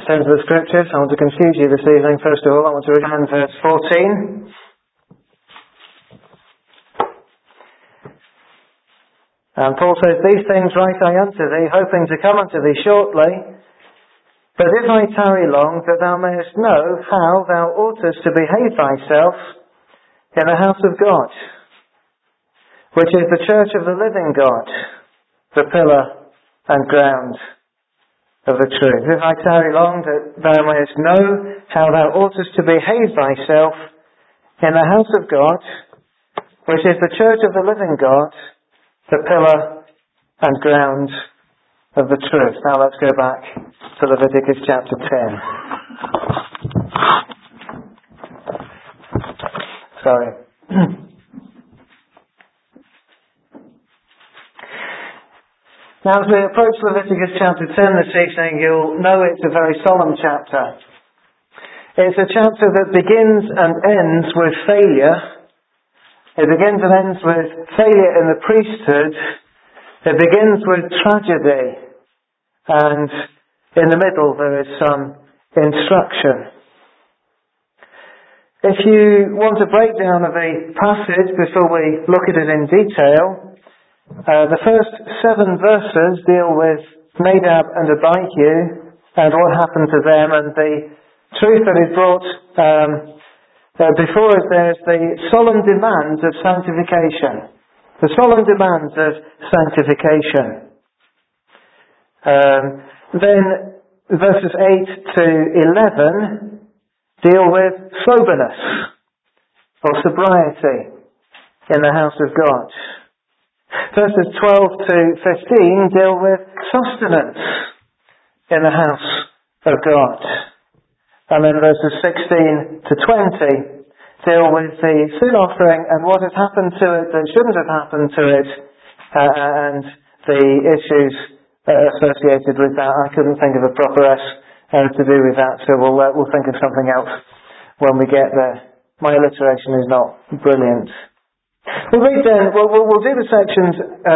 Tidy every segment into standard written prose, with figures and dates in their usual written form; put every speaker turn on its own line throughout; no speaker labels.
turn to the scriptures. I want to confuse you this evening. First of all, I want to read in verse 14. And Paul says, "These things write I unto thee, hoping to come unto thee shortly. But if I tarry long, that thou mayest know how thou oughtest to behave thyself in the house of God, which is the church of the living God, the pillar and ground of the truth. If I tarry long, that thou mayest know how thou oughtest to behave thyself in the house of God, which is the church of the living God, the pillar and ground of the truth." Now let's go back to Leviticus chapter 10. Sorry. Now, as we approach Leviticus chapter 10 this evening, you'll know it's a very solemn chapter. It's a chapter that begins and ends with failure. It begins and ends with failure in the priesthood. It begins with tragedy. And in the middle there is some instruction. If you want a breakdown of the passage before we look at it in detail, the first 7 verses deal with Nadab and Abihu and what happened to them, and the truth that is brought before us there is the solemn demands of sanctification. The solemn demands of sanctification. Then verses 8 to 11 deal with soberness or sobriety in the house of God. Verses 12 to 15 deal with sustenance in the house of God. And then verses 16 to 20 deal with the sin offering and what has happened to it that shouldn't have happened to it, and the issues associated with that. I couldn't think of a proper S to do with that, so we'll think of something else when we get there. My alliteration is not brilliant. We'll read then, we'll do the sections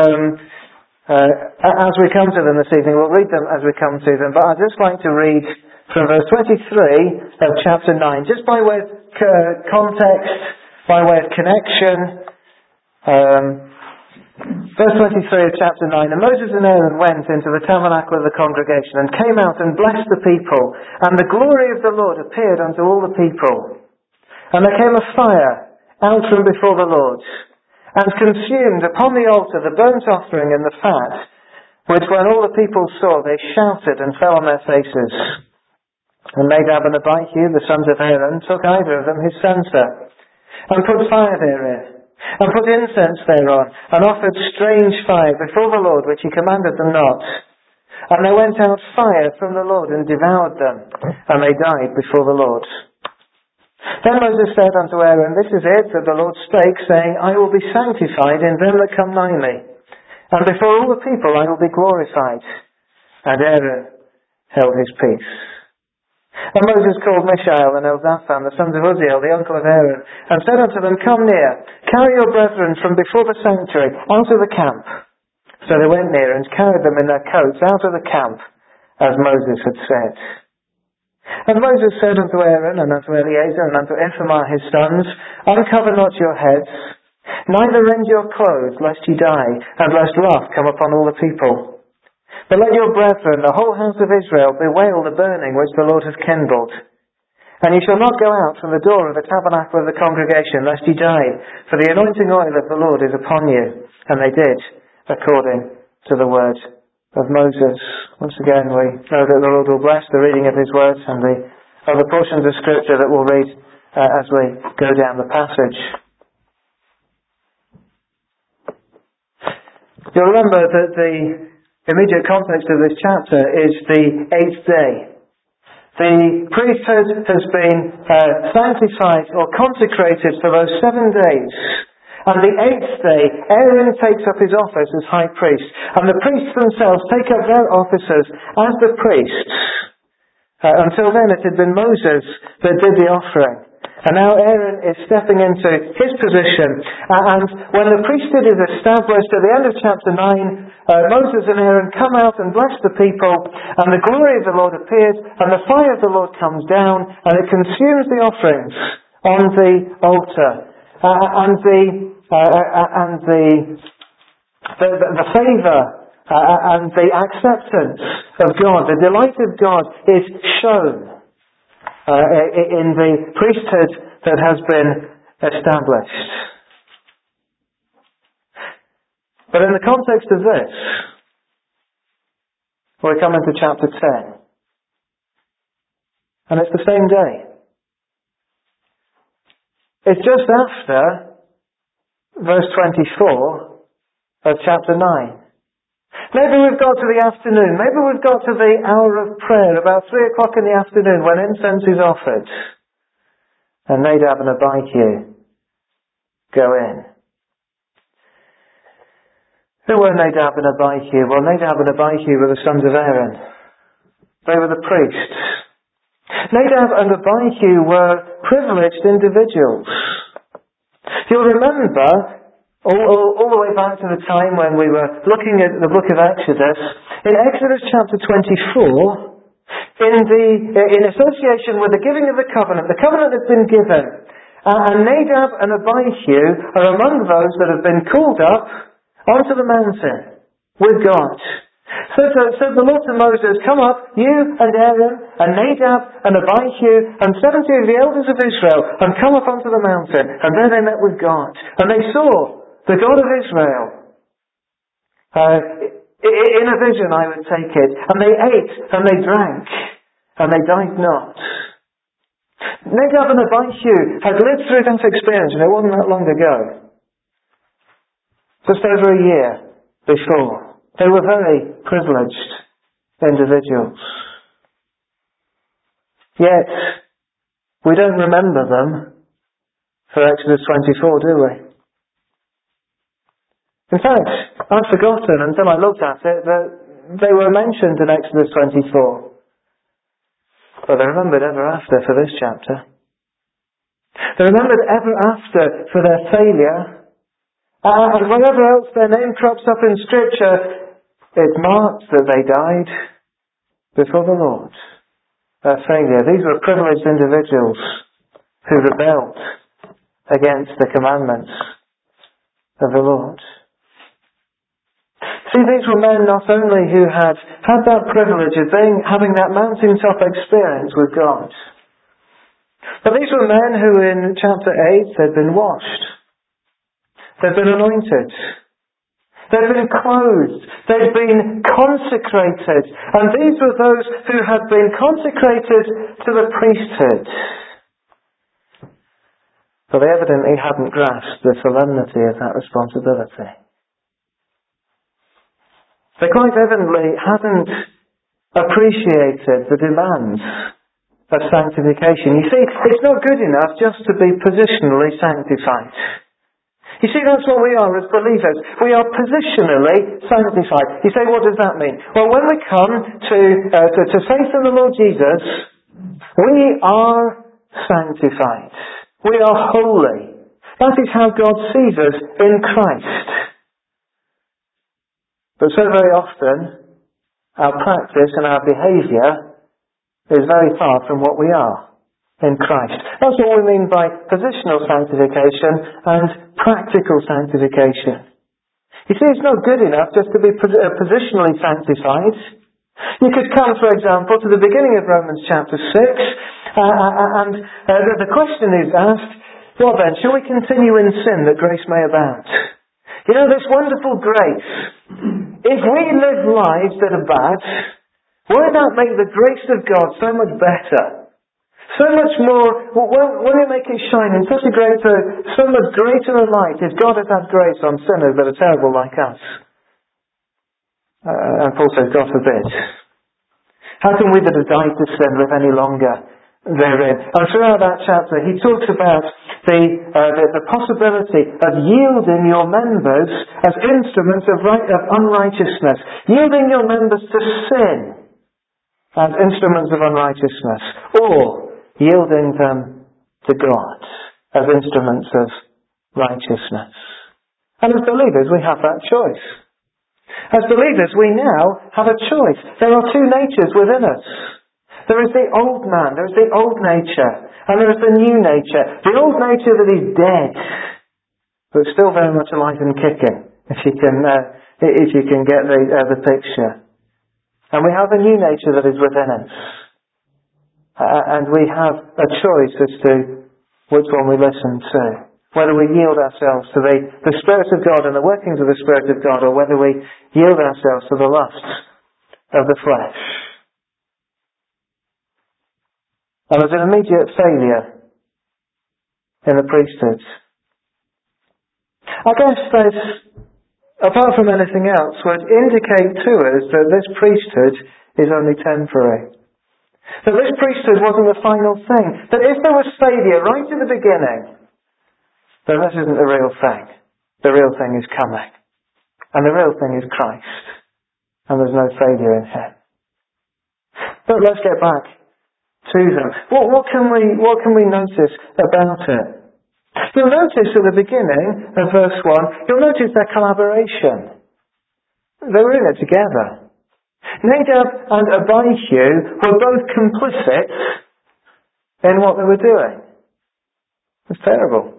as we come to them this evening. We'll read them as we come to them, but I'd just like to read from verse 23 of chapter 9, just by way of context, by way of connection. Verse 23 of chapter 9, "And Moses and Aaron went into the tabernacle of the congregation and came out and blessed the people, and the glory of the Lord appeared unto all the people. And there came a fire out from before the Lord, and consumed upon the altar the burnt offering and the fat, which when all the people saw, they shouted and fell on their faces. And Nadab and Abihu, the sons of Aaron, took either of them his censer, and put fire therein, and put incense thereon, and offered strange fire before the Lord, which he commanded them not. And there went out fire from the Lord, and devoured them, and they died before the Lord. Then Moses said unto Aaron, This is it that the Lord spake, saying, I will be sanctified in them that come nigh me, and before all the people I will be glorified. And Aaron held his peace. And Moses called Mishael and Elzaphan, the sons of Uzziel, the uncle of Aaron, and said unto them, Come near, carry your brethren from before the sanctuary out of the camp. So they went near and carried them in their coats out of the camp, as Moses had said. And Moses said unto Aaron and unto Eleazar and unto Ithamar his sons, Uncover not your heads, neither rend your clothes, lest ye die, and lest wrath come upon all the people. But let your brethren, the whole house of Israel, bewail the burning which the Lord hath kindled. And ye shall not go out from the door of the tabernacle of the congregation, lest ye die, for the anointing oil of the Lord is upon you. And they did, according to the word of Moses. Once again, we know that the Lord will bless the reading of his words and the other portions of Scripture that we'll read as we go down the passage. You'll remember that the immediate context of this chapter is the 8th day. The priesthood has been sanctified or consecrated for those 7 days. And the 8th day, Aaron takes up his office as high priest. And the priests themselves take up their offices as the priests. Until then it had been Moses that did the offering. And now Aaron is stepping into his position. And when the priesthood is established at the end of chapter 9, Moses and Aaron come out and bless the people, and the glory of the Lord appears, and the fire of the Lord comes down, and it consumes the offerings on the altar. And the favour and the acceptance of God, the delight of God, is shown in the priesthood that has been established. But in the context of this, we come into chapter 10. And it's the same day. It's just after verse 24 of chapter 9. Maybe we've got to the afternoon. Maybe we've got to the hour of prayer, about 3 o'clock in the afternoon, when incense is offered. And Nadab and Abihu go in. Who were Nadab and Abihu? Well, Nadab and Abihu were the sons of Aaron. They were the priests. Nadab and Abihu were privileged individuals. You'll remember, all the way back to the time when we were looking at the book of Exodus, in Exodus chapter 24, in association with the giving of the covenant has been given, and Nadab and Abihu are among those that have been called up onto the mountain with God. So the Lord to Moses, come up, you and Aaron and Nadab and Abihu and 70 of the elders of Israel, and come up onto the mountain. And there they met with God, and they saw the God of Israel. In a vision, I would take it. And they ate, and they drank, and they died not. Nadab and Abihu had lived through that experience, and it wasn't that long ago. Just over a year before. They were very privileged individuals. Yet, we don't remember them for Exodus 24, do we? In fact, I'd forgotten until I looked at it that they were mentioned in Exodus 24. But they're remembered ever after for this chapter. They're remembered ever after for their failure. And wherever else their name crops up in Scripture, it marks that they died before the Lord. Their failure. These were privileged individuals who rebelled against the commandments of the Lord. See, these were men not only who had that privilege of having that mountaintop experience with God, but these were men who in chapter 8 had been washed. They'd been anointed. They'd been clothed. They'd been consecrated. And these were those who had been consecrated to the priesthood. But they evidently hadn't grasped the solemnity of that responsibility. They quite evidently hadn't appreciated the demands of sanctification. You see, it's not good enough just to be positionally sanctified. You see, that's what we are as believers. We are positionally sanctified. You say, what does that mean? Well, when we come to faith in the Lord Jesus, we are sanctified. We are holy. That is how God sees us in Christ. But so very often, our practice and our behaviour is very far from what we are in Christ. That's what we mean by positional sanctification and practical sanctification. You see, it's not good enough just to be positionally sanctified. You could come, for example, to the beginning of Romans chapter 6, and the question is asked, what then? Shall we continue in sin that grace may abound? You know, this wonderful grace, if we live lives that are bad, won't that make the grace of God so much better? So much more, won't it make it shine in such a so much greater a light if God has had grace on sinners that are terrible like us? And Paul says, God forbid. How can we that have died to sin live any longer therein? And throughout that chapter, he talks about the possibility of yielding your members as instruments of unrighteousness. Yielding your members to sin as instruments of unrighteousness. Or yielding them to God as instruments of righteousness. And as believers, we have that choice. As believers, we now have a choice. There are two natures within us. There is the old man, there is the old nature, and there is the new nature. The old nature that is dead, but still very much alive and kicking, if you can get the picture. And we have a new nature that is within us. And we have a choice as to which one we listen to. Whether we yield ourselves to the Spirit of God and the workings of the Spirit of God, or whether we yield ourselves to the lusts of the flesh. And there's an immediate failure in the priesthood. I guess this, apart from anything else, would indicate to us that this priesthood is only temporary. That this priesthood wasn't the final thing. That if there was failure right at the beginning, then this isn't the real thing. The real thing is coming. And the real thing is Christ. And there's no failure in Him. But let's get back to them. What can we notice about it? You'll notice at the beginning of verse 1, you'll notice their collaboration. They were in it together. Nadab and Abihu were both complicit in what they were doing. It's terrible.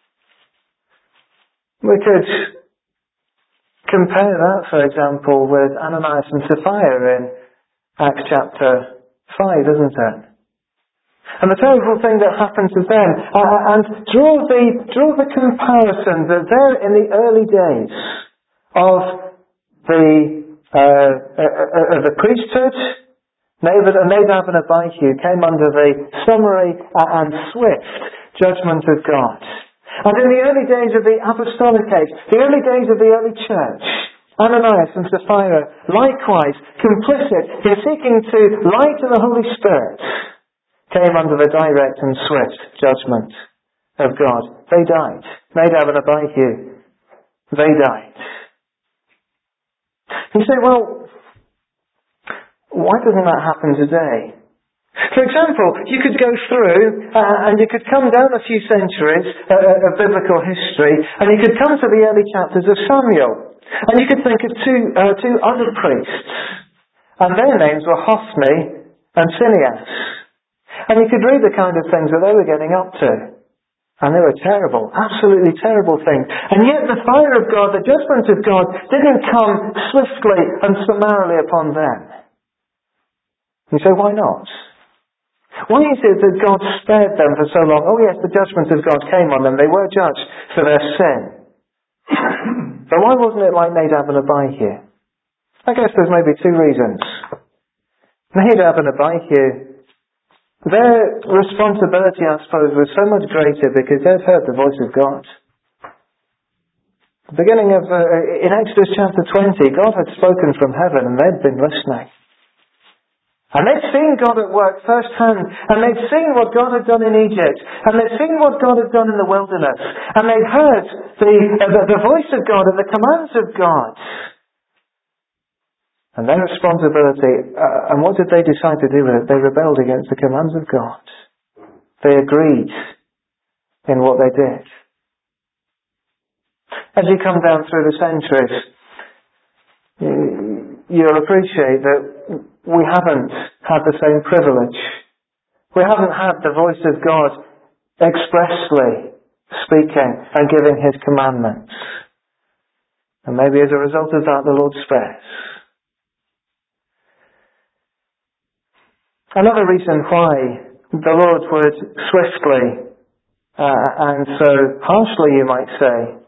We could compare that, for example, with Ananias and Sapphira in Acts chapter 5, isn't it? And the terrible thing that happened to them, and draw the comparison that there in the early days of the priesthood, Nadab and Abihu came under the summary and swift judgment of God. And in the early days of the apostolic age, the early days of the early church, Ananias and Sapphira, likewise complicit in seeking to lie to the Holy Spirit, came under the direct and swift judgment of God. They died. Nadab and Abihu, they died. You say, well, why doesn't that happen today? For example, you could go through and you could come down a few centuries of biblical history, and you could come to the early chapters of Samuel, and you could think of two other priests, and their names were Hophni and Phinehas. And you could read the kind of things that they were getting up to. And they were terrible, absolutely terrible things. And yet the fire of God, the judgment of God, didn't come swiftly and summarily upon them. You say, why not? Why is it that God spared them for so long? Oh yes, the judgment of God came on them. They were judged for their sin. But why wasn't it like Nadab and Abihu? I guess there's maybe two reasons. Nadab and Abihu, their responsibility, I suppose, was so much greater because they'd heard the voice of God. The beginning of, in Exodus chapter 20, God had spoken from heaven and they'd been listening. And they'd seen God at work firsthand, and they'd seen what God had done in Egypt, and they'd seen what God had done in the wilderness, and they'd heard the voice of God and the commands of God. And their responsibility, and what did they decide to do with it? They rebelled against the commands of God. They agreed in what they did. As you come down through the centuries, you'll appreciate that we haven't had the same privilege. We haven't had the voice of God expressly speaking and giving His commandments. And maybe as a result of that, the Lord spares. Another reason why the Lord would swiftly and so harshly, you might say,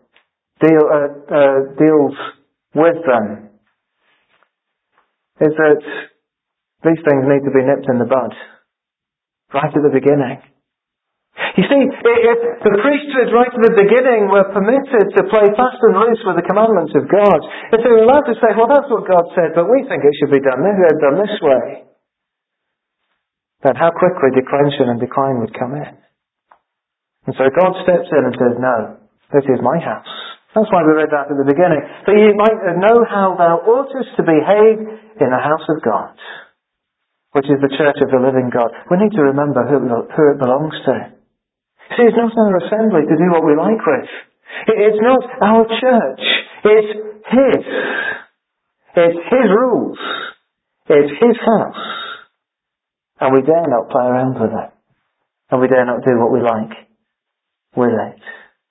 deals with them is that these things need to be nipped in the bud right at the beginning. You see, if the priesthood right at the beginning were permitted to play fast and loose with the commandments of God, if they were allowed to say, well, that's what God said, but we think it should be done this way, then how quickly declension and decline would come in. And so God steps in and says, no, this is my house. That's why we read that at the beginning. That you might know how thou oughtest to behave in the house of God, which is the church of the living God. We need to remember who it belongs to. See, it's not our assembly to do what we like with. It's not our church. It's His. It's His rules. It's His house. And we dare not play around with it. And we dare not do what we like with it.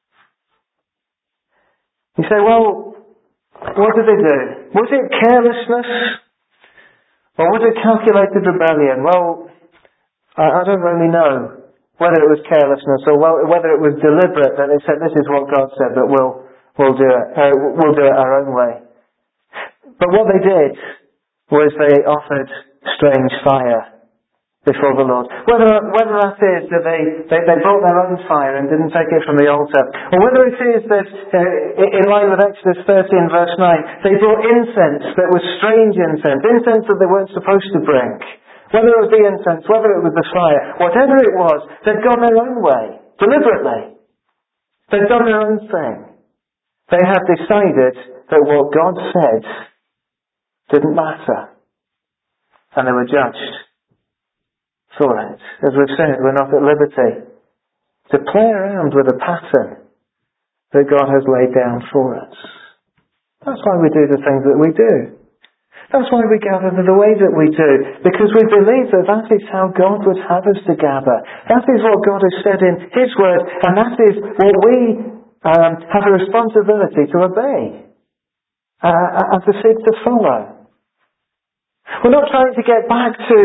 You say, well, what did they do? Was it carelessness? Or was it calculated rebellion? Well, I don't really know whether it was carelessness or whether it was deliberate that they said, this is what God said, but we'll do it. We'll do it our own way. But what they did was they offered strange fire before the Lord. Whether that is that they brought their own fire and didn't take it from the altar, or whether it is that, in line with Exodus 13 verse 9, they brought incense that was strange incense that they weren't supposed to bring. Whether it was the incense, whether it was the fire, whatever it was, they'd gone their own way, deliberately. They'd done their own thing. They had decided that what God said didn't matter. And they were judged for it. As we've said, we're not at liberty to play around with a pattern that God has laid down for us. That's why we do the things that we do. That's why we gather the way that we do. Because we believe that that is how God would have us to gather. That is what God has said in His Word. And that is what we have a responsibility to obey. And to seek to follow. We're not trying to get back to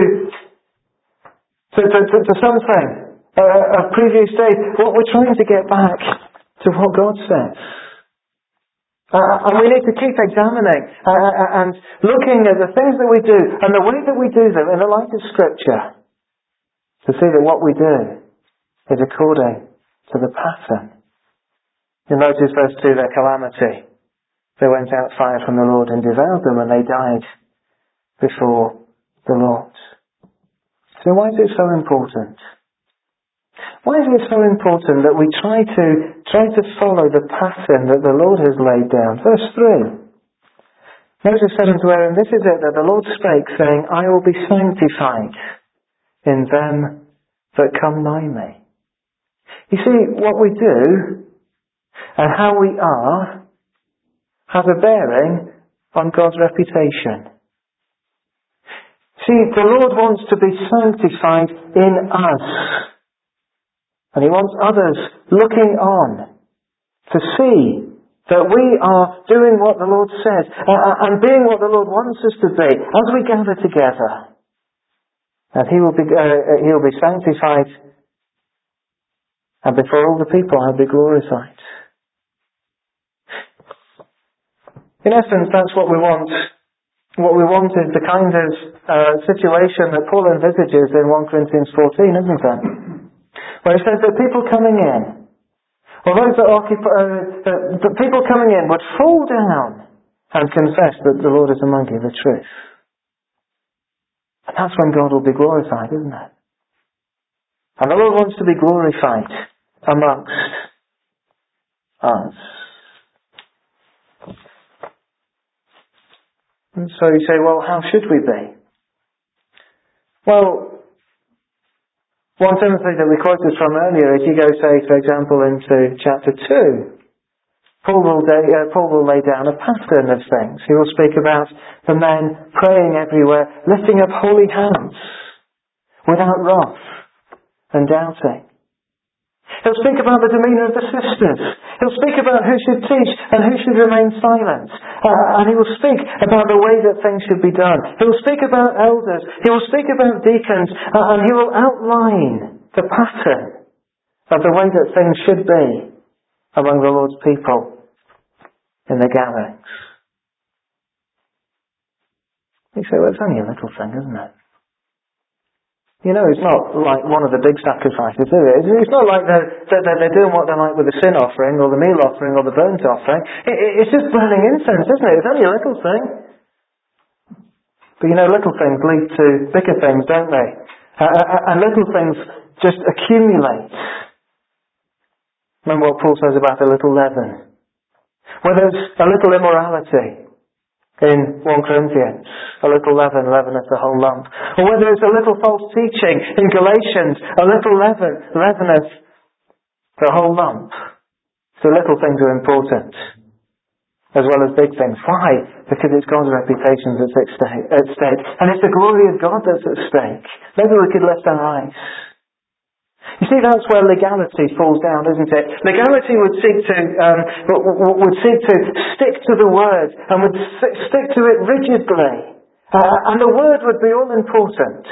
something of previous days. What we're trying to get back to what God says. And we need to keep examining and looking at the things that we do and the way that we do them in the light of Scripture to see that what we do is according to the pattern. You notice verse 2, their calamity. There went out fire from the Lord and devoured them, and they died before the Lord. So why is it so important? Why is it so important that we try to follow the pattern that the Lord has laid down? Verse 3. Moses said unto Aaron, this is it that the Lord spake, saying, I will be sanctified in them that come nigh me. You see, what we do and how we are has a bearing on God's reputation. See, the Lord wants to be sanctified in us. And He wants others looking on to see that we are doing what the Lord says and being what the Lord wants us to be as we gather together. And He'll be sanctified, and before all the people I'll be glorified. In essence, that's what we want. What we want is the kind of situation that Paul envisages in 1 Corinthians 14, isn't it? Where he says that people coming in, or those that occupy, that people coming in would fall down and confess that the Lord is among you, the truth. And that's when God will be glorified, isn't it? And the Lord wants to be glorified amongst us. And so you say, well, how should we be? Well, 1 Timothy that we quoted from earlier, if you go, say, for example, into chapter 2, Paul will lay down a pattern of things. He will speak about the men praying everywhere, lifting up holy hands, without wrath and doubting. He'll speak about the demeanour of the sisters. He'll speak about who should teach and who should remain silent. And he will speak about the way that things should be done. He will speak about elders. He will speak about deacons. And he will outline the pattern of the way that things should be among the Lord's people in the gatherings. You say, well, it's only a little thing, isn't it? You know, it's not like one of the big sacrifices, is it? It's not like they're doing what they like with the sin offering or the meal offering or the burnt offering. It's just burning incense, isn't it? It's only a little thing. But you know, little things lead to bigger things, don't they? And little things just accumulate. Remember what Paul says about a little leaven. Where there's a little immorality in 1 Corinthians, a little leaven leaveneth the whole lump. Or whether it's a little false teaching in Galatians, a little leaven leaveneth The whole lump. So little things are important, as well as big things. Why? Because it's God's reputation that's at stake. And it's the glory of God that's at stake. Maybe we could lift our eyes. You see, that's where legality falls down, isn't it? Legality would seek to stick to the word and would stick to it rigidly. And the word would be all important.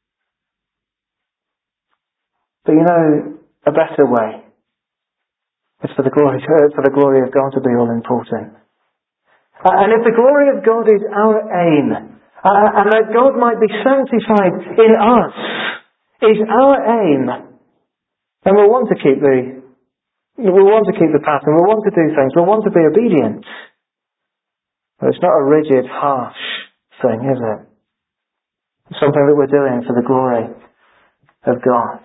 But you know, a better way is for the glory of God to be all important. And if the glory of God is our aim, and that God might be sanctified in us, is our aim, then we'll want to keep the pattern, we'll want to do things, we'll want to be obedient. But it's not a rigid, harsh thing, is it? It's something that we're doing for the glory of God.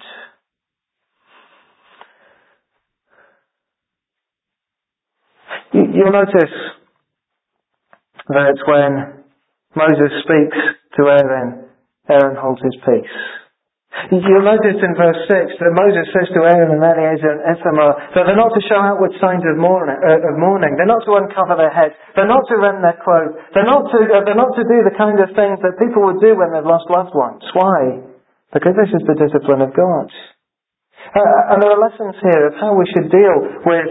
You'll notice that when Moses speaks to Aaron, Aaron holds his peace. You'll notice in verse 6 that Moses says to Aaron and Eleazar and Ithamar that they're not to show outward signs of mourning. They're not to uncover their heads. They're not to rend their clothes. They're not to do the kind of things that people would do when they've lost loved ones. Why? Because this is the discipline of God. And there are lessons here of how we should deal with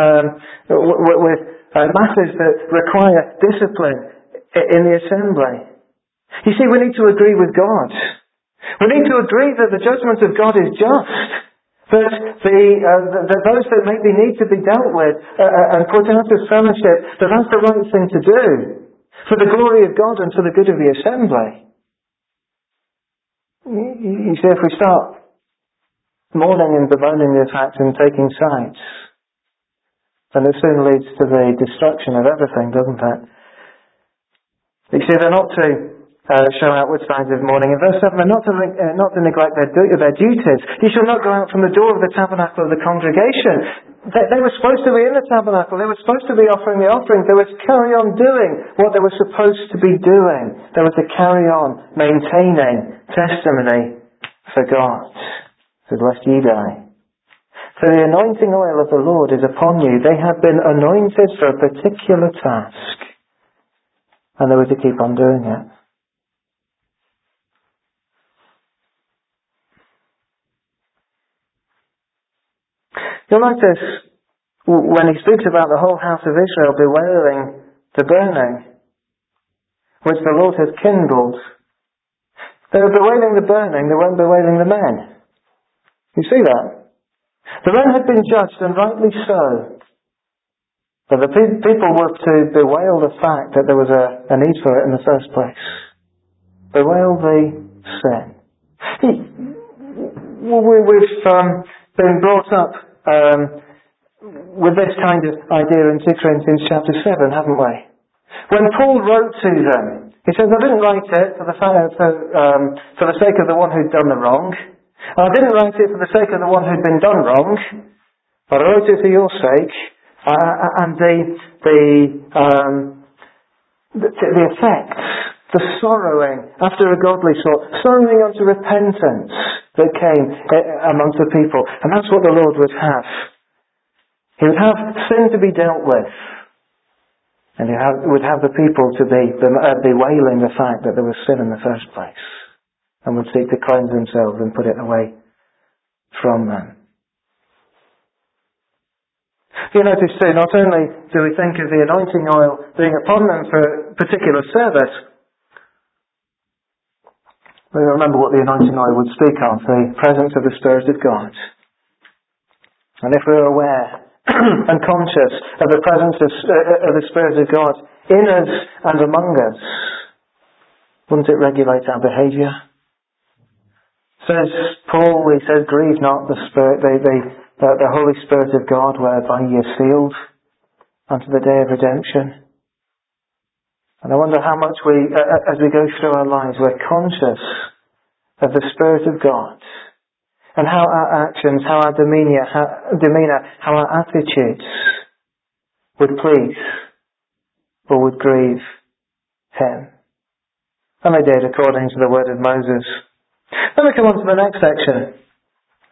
matters that require discipline in the assembly. You see, we need to agree with God. We need to agree that the judgment of God is just. That those that maybe need to be dealt with and put out of fellowship, that's the right thing to do for the glory of God and for the good of the assembly. You see, if we start mourning and bemoaning the fact and taking sides, then it soon leads to the destruction of everything, doesn't it? You see, they're not to show outward signs of mourning. In verse 7, they're not to neglect their duties. You shall not go out from the door of the tabernacle of the congregation. They were supposed to be in the tabernacle. They were supposed to be offering the offerings. They were to carry on doing what they were supposed to be doing. They were to carry on maintaining testimony for God. So lest ye die. So the anointing oil of the Lord is upon you. They have been anointed for a particular task. And they were to keep on doing it. You'll notice when he speaks about the whole house of Israel bewailing the burning, which the Lord had kindled, they were bewailing the burning, they weren't bewailing the men. You see that? The men had been judged, and rightly so. But the people were to bewail the fact that there was a need for it in the first place. Bewail the sin. We've been brought up with this kind of idea in 2 Corinthians chapter 7, haven't we? When Paul wrote to them, he says, I didn't write it for the sake of the one who'd done the wrong. I didn't write it for the sake of the one who'd been done wrong, but I wrote it for your sake, and the effects, the sorrowing after a godly sort, sorrowing unto repentance that came amongst the people. And that's what the Lord would have. He would have sin to be dealt with. And he would have the people to be bewailing the fact that there was sin in the first place. And would seek to cleanse themselves and put it away from them. You notice too, not only do we think of the anointing oil being upon them for a particular service, we remember what the anointing oil would speak of, the presence of the Spirit of God. And if we're aware and conscious of the presence of the Spirit of God in us and among us, wouldn't it regulate our behaviour? Says Paul, he says, grieve not the Spirit, the Holy Spirit of God, whereby ye are sealed unto the day of redemption. And I wonder how much we, as we go through our lives, we're conscious of the Spirit of God, and how our actions, how our demeanour, how our attitudes would please or would grieve Him. And they did according to the word of Moses. Then we come on to the next section.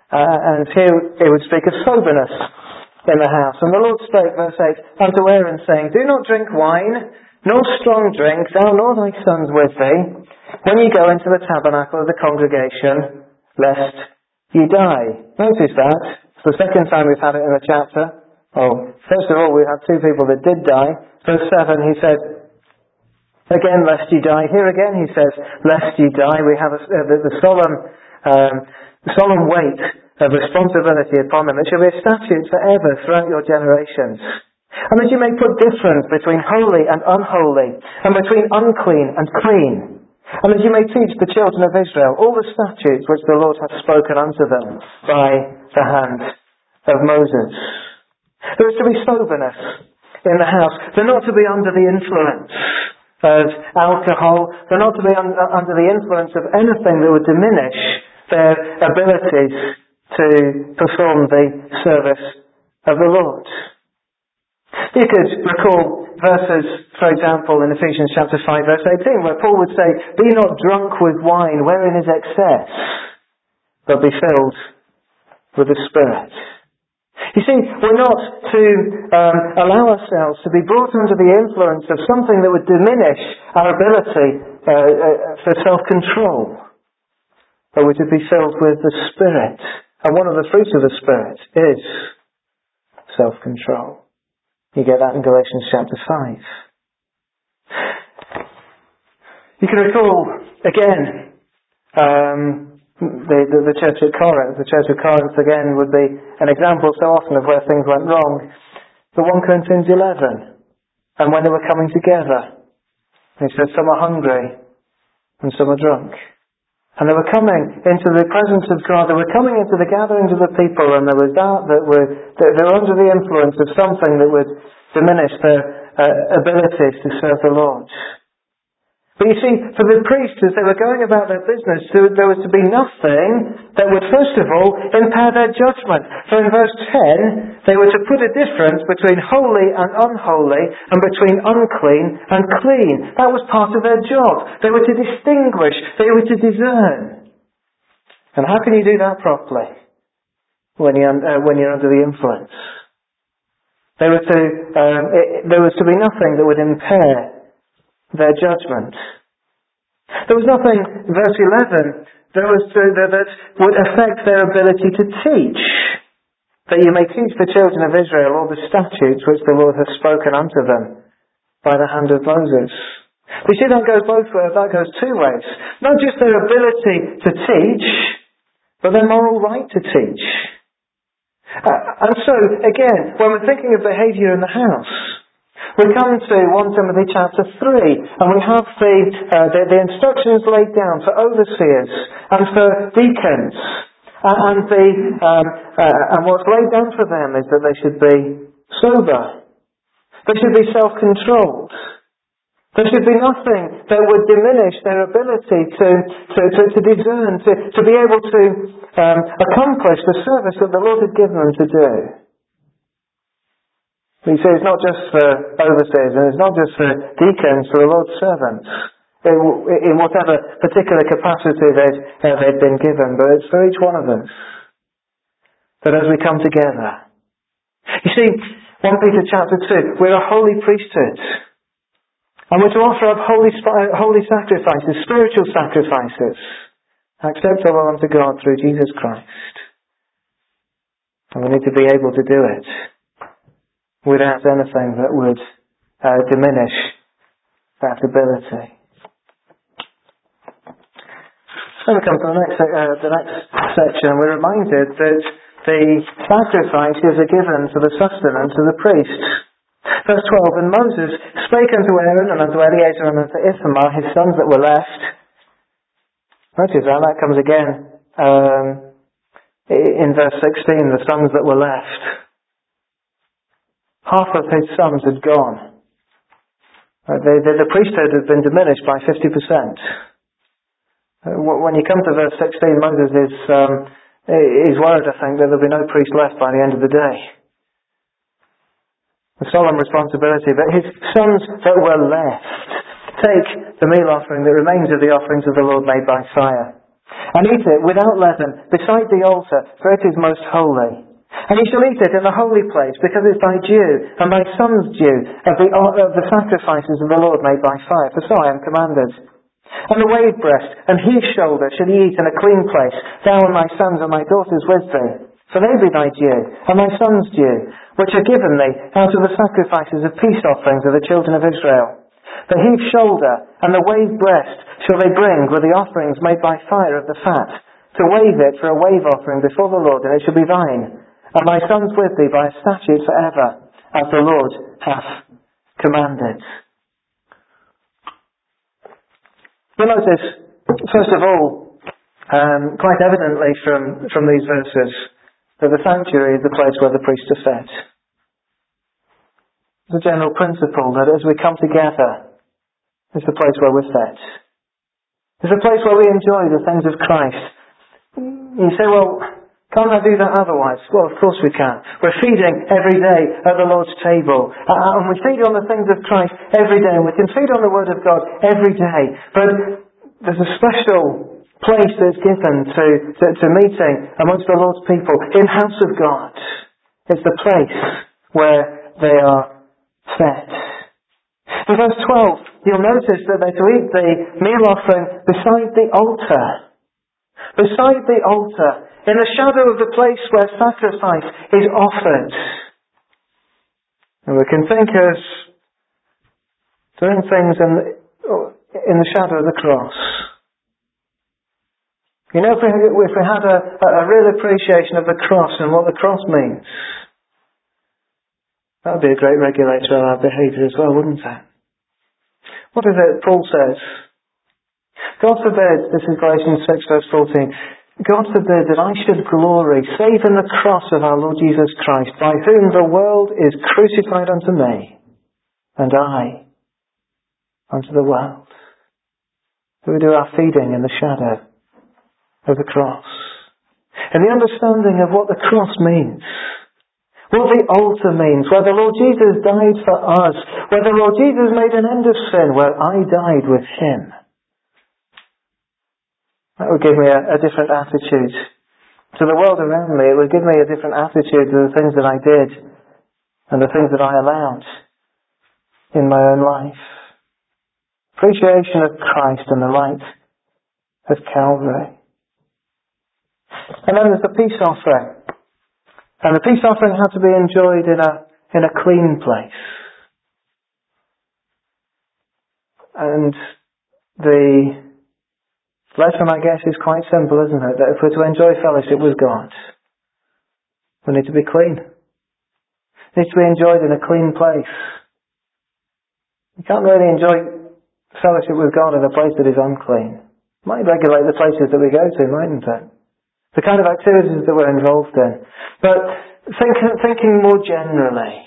And here it would speak of soberness in the house. And the Lord spake, verse 8, unto Aaron, saying, Do not drink wine, nor strong drink, thou nor thy sons with thee, when ye go into the tabernacle of the congregation, lest ye die. Notice that. It's the second time we've had it in the chapter. Oh, first of all, we had two people that did die. Verse 7, he said, again, lest ye die. Here again, he says, lest ye die. We have the solemn weight of responsibility upon them. It shall be a statute forever throughout your generations. And that you may put difference between holy and unholy, and between unclean and clean. And that you may teach the children of Israel all the statutes which the Lord hath spoken unto them by the hand of Moses. There is to be soberness in the house. They're not to be under the influence of alcohol. They're not to be under the influence of anything that would diminish their abilities to perform the service of the Lord. You could recall verses, for example, in Ephesians chapter 5, verse 18, where Paul would say, Be not drunk with wine, wherein is excess, but be filled with the Spirit. You see, we're not to allow ourselves to be brought under the influence of something that would diminish our ability for self-control. But we're to be filled with the Spirit. And one of the fruits of the Spirit is self-control. You get that in Galatians chapter 5. You can recall, again, the church at Corinth. The church of Corinth, again, would be an example so often of where things went wrong. The 1 Corinthians 11. And when they were coming together, he said, some are hungry and some are drunk. And they were coming into the presence of God. They were coming into the gatherings of the people, and there was that they were under the influence of something that would diminish their abilities to serve the Lord. But you see, for the priests, as they were going about their business, there was to be nothing that would, first of all, impair their judgment. For in verse 10, they were to put a difference between holy and unholy, and between unclean and clean. That was part of their job. They were to distinguish. They were to discern. And how can you do that properly when you're under the influence? There was to be nothing that would impair their judgment. There was nothing, verse 11, that would affect their ability to teach. That you may teach the children of Israel all the statutes which the Lord hath spoken unto them by the hand of Moses. You see, that goes both ways. That goes two ways. Not just their ability to teach, but their moral right to teach. And so, again, when we're thinking of behaviour in the house, we come to 1 Timothy chapter 3, and we have the instructions laid down for overseers and for deacons. And what's laid down for them is that they should be sober. They should be self-controlled. There should be nothing that would diminish their ability to discern, to be able to accomplish the service that the Lord had given them to do. You see, it's not just for overseers, and it's not just for deacons, for the Lord's servants, in whatever particular capacity they've been given, but it's for each one of us. That as we come together. You see, 1 Peter chapter 2, we're a holy priesthood. And we're to offer up holy sacrifices, spiritual sacrifices, acceptable unto God through Jesus Christ. And we need to be able to do it without anything that would diminish that ability. Then we come to the next section. We're reminded that the sacrifices are given for the sustenance of the priests. Verse 12, And Moses spake unto Aaron and unto Eleazar and unto Ithamar, his sons that were left. Notice that comes again in verse 16, the sons that were left. Half of his sons had gone. The priesthood had been diminished by 50%. When you come to verse 16, Moses is worried, I think, that there'll be no priest left by the end of the day. A solemn responsibility. But his sons that were left take the meal offering that remains of the offerings of the Lord made by fire. And eat it without leaven, beside the altar, for it is most holy. And ye shall eat it in the holy place, because it is thy due, and thy son's due, of the sacrifices of the Lord made by fire, for so I am commanded. And the wave breast and heave shoulder shall ye eat in a clean place, thou and thy sons and thy daughters with thee. For they be thy due, and thy son's due, which are given thee out of the sacrifices of peace offerings of the children of Israel. The heave shoulder and the wave breast shall they bring with the offerings made by fire of the fat, to wave it for a wave offering before the Lord, and it shall be thine, and thy sons with thee by a statute forever, as the Lord hath commanded. You'll notice, first of all, quite evidently from these verses, that the sanctuary is the place where the priests are fed. It's a general principle that as we come together, it's the place where we're fed. It's a place where we enjoy the things of Christ. You say, well, can't I do that otherwise? Well, of course we can. We're feeding every day at the Lord's table. And we feed on the things of Christ every day. And we can feed on the Word of God every day. But there's a special place that's given to meeting amongst the Lord's people in the house of God. It's the place where they are fed. In verse 12, you'll notice that they're to eat the meal offering beside the altar. Beside the altar, in the shadow of the place where sacrifice is offered. And we can think of doing things in the shadow of the cross. You know, if we had a real appreciation of the cross and what the cross means, that would be a great regulator of our behaviour as well, wouldn't it? What is it Paul says? God forbid, this is Galatians 6 verse 14, God forbid that I should glory save in the cross of our Lord Jesus Christ, by whom the world is crucified unto me, and I unto the world. So we do our feeding in the shadow of the cross. And the understanding of what the cross means, what the altar means, where the Lord Jesus died for us, where the Lord Jesus made an end of sin, where I died with Him. That would give me a different attitude to the world around me. It would give me a different attitude to the things that I did and the things that I allowed in my own life. Appreciation of Christ and the light of Calvary. And then there's the peace offering. And the peace offering had to be enjoyed in a clean place. And the lesson, I guess, is quite simple, isn't it? That if we're to enjoy fellowship with God, we need to be clean. It needs to be enjoyed in a clean place. You can't really enjoy fellowship with God in a place that is unclean. It might regulate the places that we go to, mightn't it? The kind of activities that we're involved in. But thinking more generally,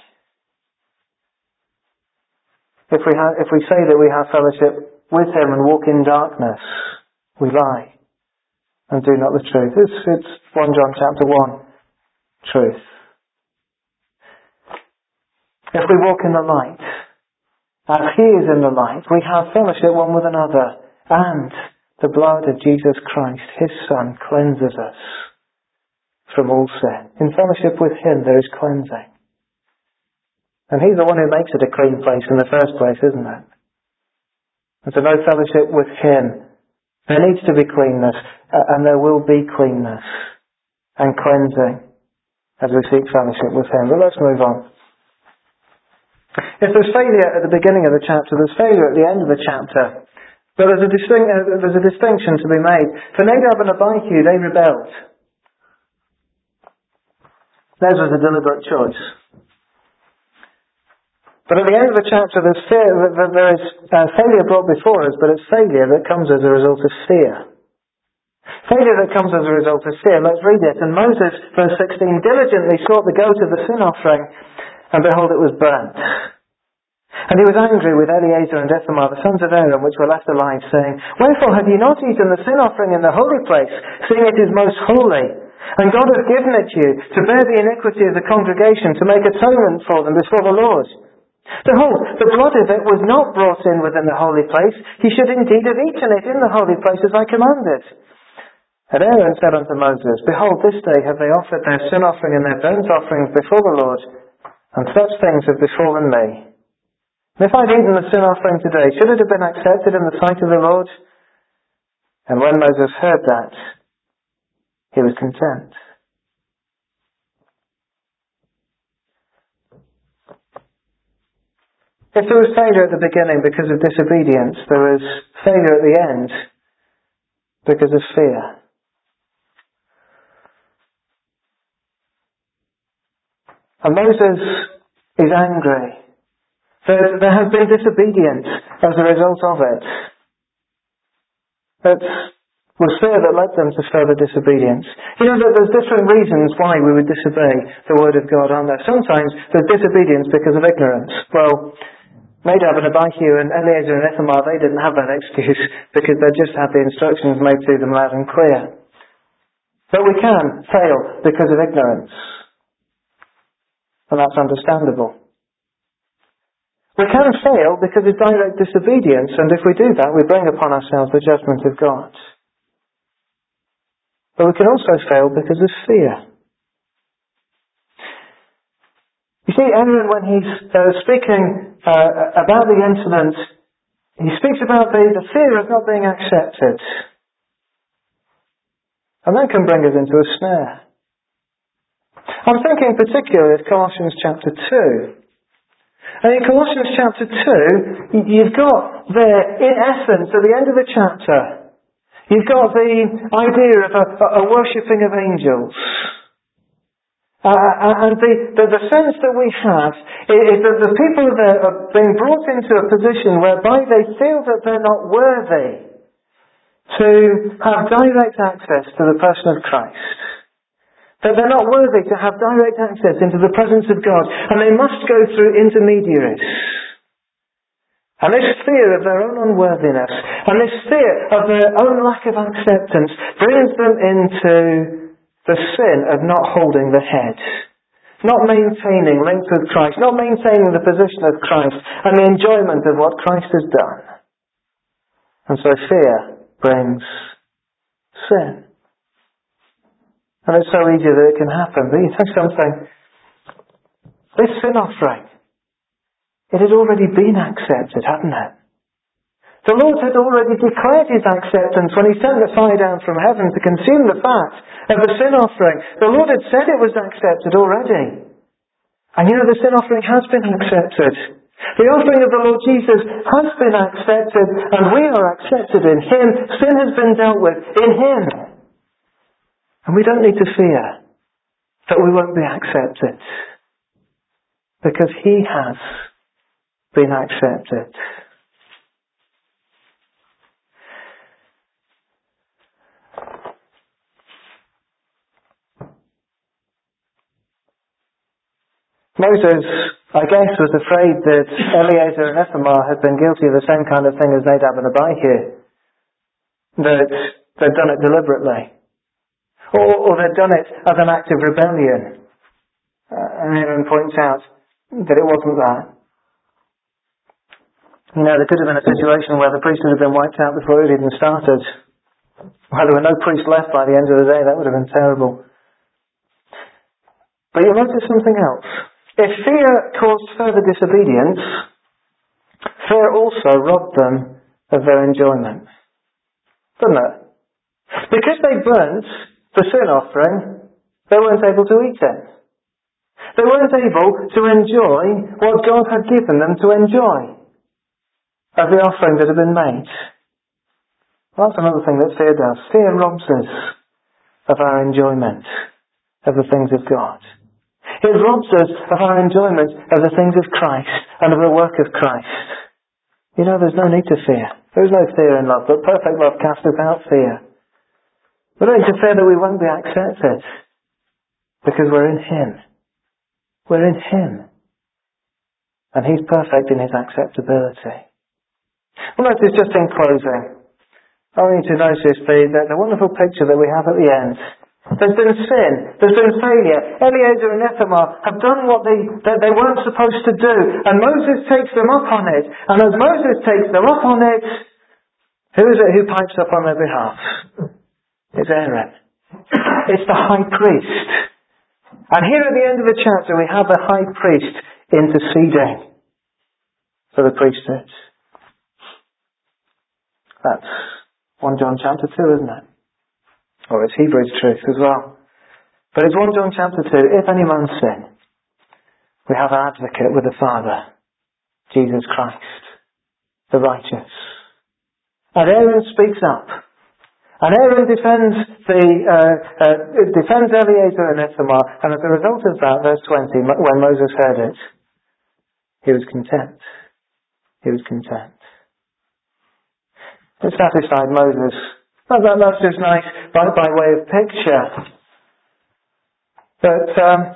if we say that we have fellowship with Him and walk in darkness, we lie and do not the truth. It's 1 John chapter 1 truth. If we walk in the light, as He is in the light, we have fellowship one with another, and the blood of Jesus Christ, His Son, cleanses us from all sin. In fellowship with Him there is cleansing. And He's the one who makes it a clean place in the first place, isn't it? And to know fellowship with Him, there needs to be cleanness, and there will be cleanness and cleansing as we seek fellowship with Him. But let's move on. If there's failure at the beginning of the chapter, there's failure at the end of the chapter. But there's a distinction to be made. For Nadab and Abihu, they rebelled. Theirs was a deliberate choice. But at the end of the chapter, there is failure brought before us, but it's failure that comes as a result of fear. Failure that comes as a result of fear. Let's read it. And Moses, verse 16, diligently sought the goat of the sin offering, and behold, it was burnt. And he was angry with Eleazar and Ithamar, the sons of Aaron, which were left alive, saying, wherefore have ye not eaten the sin offering in the holy place, seeing it is most holy? And God hath given it you to bear the iniquity of the congregation, to make atonement for them before the Lord. Behold, the blood of it was not brought in within the holy place. He should indeed have eaten it in the holy place as I commanded. And Aaron said unto Moses, Behold, this day have they offered their sin offering and their burnt offerings before the Lord, and such things have befallen me. And if I'd eaten the sin offering today, should it have been accepted in the sight of the Lord? And when Moses heard that, he was content. If there was failure at the beginning because of disobedience, there was failure at the end because of fear. And Moses is angry. There has been disobedience as a result of it. It was fear that led them to further disobedience. You know that there's different reasons why we would disobey the word of God, aren't there? Sometimes there's disobedience because of ignorance. Well, Nadab and Abihu and Eleazar and Ithamar, they didn't have that excuse because they just had the instructions made to them loud and clear. But we can fail because of ignorance. And that's understandable. We can fail because of direct disobedience, and if we do that, we bring upon ourselves the judgment of God. But we can also fail because of fear. You see, Aaron, when he's speaking about the incident, he speaks about the fear of not being accepted. And that can bring us into a snare. I'm thinking particularly of Colossians chapter 2. And in Colossians chapter 2, you've got there, in essence, at the end of the chapter, you've got the idea of a worshipping of angels. And the sense that we have is that the people there are being brought into a position whereby they feel that they're not worthy to have direct access to the person of Christ. That they're not worthy to have direct access into the presence of God, and they must go through intermediaries. And this fear of their own unworthiness, and this fear of their own lack of acceptance, brings them into the sin of not holding the head, not maintaining links with Christ, not maintaining the position of Christ, and the enjoyment of what Christ has done. And so fear brings sin. And it's so easy that it can happen. But you know something? This sin offering, it had already been accepted, hadn't it? The Lord had already declared His acceptance when He sent the fire down from heaven to consume the fat of the sin offering. The Lord had said it was accepted already. And you know, the sin offering has been accepted. The offering of the Lord Jesus has been accepted, and we are accepted in Him. Sin has been dealt with in Him. And we don't need to fear that we won't be accepted, because He has been accepted. Moses, I guess, was afraid that Eleazar and Ithamar had been guilty of the same kind of thing as Nadab and Abihu, that they'd done it deliberately. Or they'd done it as an act of rebellion. And Aaron points out that it wasn't that. You know, there could have been a situation where the priesthood had been wiped out before it even started. Where there were no priests left by the end of the day, that would have been terrible. But you'll notice something else. If fear caused further disobedience, fear also robbed them of their enjoyment. Didn't it? Because they burnt the sin offering, they weren't able to eat it. They weren't able to enjoy what God had given them to enjoy of the offering that had been made. Well, that's another thing that fear does. Fear robs us of our enjoyment of the things of God. It robs us of our enjoyment of the things of Christ and of the work of Christ. You know, there's no need to fear. There is no fear in love, but perfect love casteth out fear. We don't need to fear that we won't be accepted, because we're in Him. We're in Him. And He's perfect in His acceptability. Well, notice just in closing, I want you to notice the wonderful picture that we have at the end. There's been sin. There's been failure. Eleazar and Ithamar have done what they weren't supposed to do. And Moses takes them up on it. And as Moses takes them up on it, who is it who pipes up on their behalf? It's Aaron. It's the high priest. And here at the end of the chapter we have the high priest interceding for the priesthood. That's 1 John chapter 2, isn't it? Or it's Hebrews truth as well. But it's 1 John chapter 2, if any man sin, we have an advocate with the Father, Jesus Christ, the righteous. And Aaron speaks up. And Aaron defends Eleazar and Ithamar, and as a result of that, verse 20, when Moses heard it, he was content. He was content. It satisfied Moses. That's just nice by way of picture. But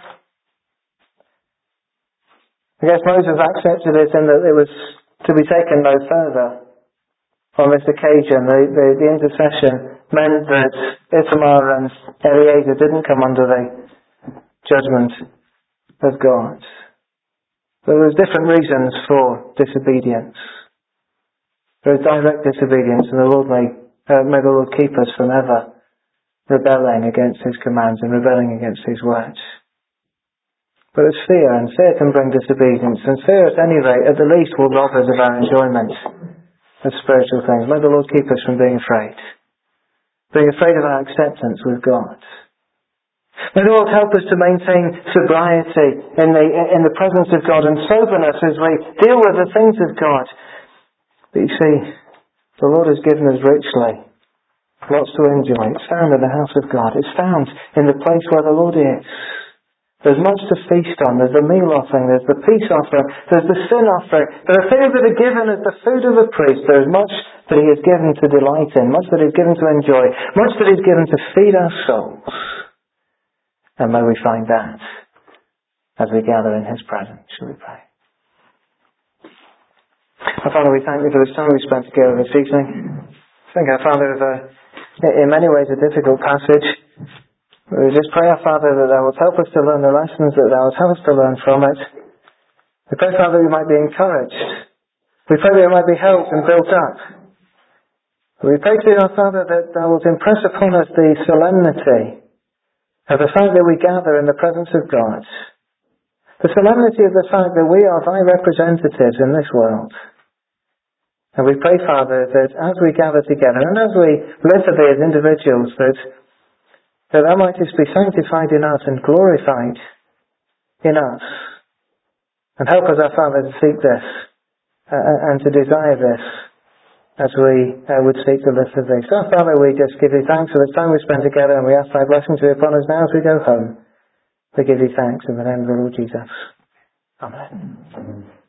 I guess Moses accepted it in that it was to be taken no further. On this occasion, the intercession meant that Ithamar and Eleazar didn't come under the judgment of God. But there was different reasons for disobedience. There is direct disobedience, and the Lord may the Lord keep us from ever rebelling against His commands and rebelling against His words. But there's fear, and fear can bring disobedience, and fear at any rate, at the least, will rob us of our enjoyment of spiritual things. May the Lord keep us from being afraid of our acceptance with God. May the Lord help us to maintain sobriety in the presence of God and soberness as we deal with the things of God. But you see, the Lord has given us richly lots to enjoy. It's found in the house of God. It's found in the place where the Lord is. There's much to feast on. There's the meal offering. There's the peace offering. There's the sin offering. There are things that are given as the food of a priest. There is much that He has given to delight in. Much that He has given to enjoy. Much that He has given to feed our souls. And may we find that as we gather in His presence. Shall we pray? Our Father, we thank You for this time we spent together this evening. I think, our Father, is in many ways a difficult passage. We just pray, our Father, that Thou wilt help us to learn the lessons, that Thou wilt help us to learn from it. We pray, Father, we might be encouraged. We pray that we might be helped and built up. We pray to Thee, our Father, that Thou wilt impress upon us the solemnity of the fact that we gather in the presence of God. The solemnity of the fact that we are Thy representatives in this world. And we pray, Father, that as we gather together and as we live for Thee as individuals, that Thou mightest be sanctified in us and glorified in us. And help us, our Father, to seek this and to desire this as we would seek to live for Thee. So, Father, we just give Thee thanks for this time we spent together, and we ask Thy blessing to be upon us now as we go home. We give Thee thanks in the name of the Lord Jesus. Amen.